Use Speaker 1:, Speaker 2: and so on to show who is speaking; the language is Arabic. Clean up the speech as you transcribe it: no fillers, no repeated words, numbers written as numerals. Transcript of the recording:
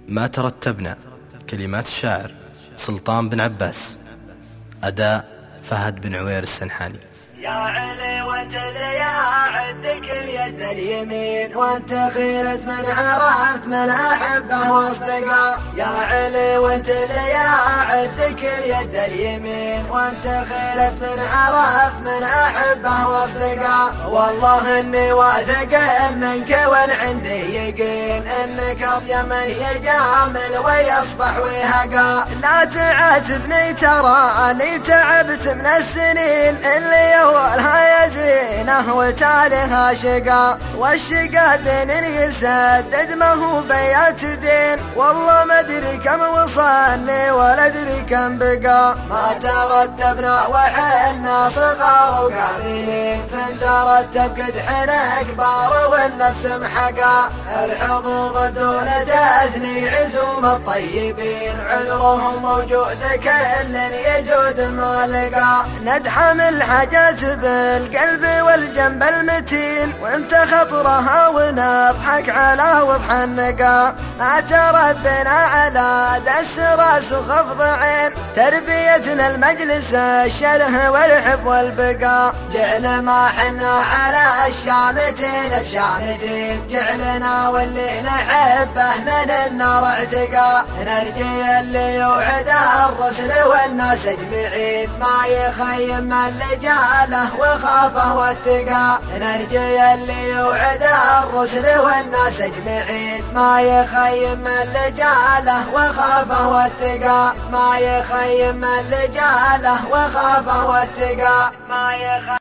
Speaker 1: ما ترتبنا. كلمات الشاعر سلطان بن عباس، أداء فهد بن عوير السنحاني.
Speaker 2: يا علي وانت اللي يا عدك اليد اليمين، وانت خيرت من عرفت من احبه واصدقاء. يا علي وانت اللي يا عدك اليد اليمين، وانت خيرت من عرفت من احبه واصدقاء. والله اني واثق منك وان عندي يقين انك اطيب من يجامل ويصفح ويهقى. لا تعاتبني تراني تعبت من السنين اللي أولها يزينه وتاليها شقا، والشقا دين يسدد ما هو بيات دين. والله ما أدري كم وصلني ولا أدري كم بقى، ما ترتبنا وحنا صغار وقابلين، فان ترتب قدحنا كبار والنفس محقا. الحظوظ دون تثني عزوم الطيبين، عذرهم موجود كل يجود ما لقى. ندحم الحاجات بالقلب والجنب المتين، وانت خطرها ونضحك على وضح النقا. ما تربنا على دس راس وخفض عين، تربيتنا المجلس الشره والحب والبقاء. جعل ما حنا على الشامتين بشامتين، جعلنا واللي نحبه من النار اعتقا. نرجي اللي يوعد الرسل والناس اجمعين، ما يخيم من لجاله وخافه واتقى. نرجي اللي يوعد الرسل والناس اجمعين، ما يخيم من لجاله وخافه واتقى. ما يخيم من لجاله وخافه واتقى. ما يخيم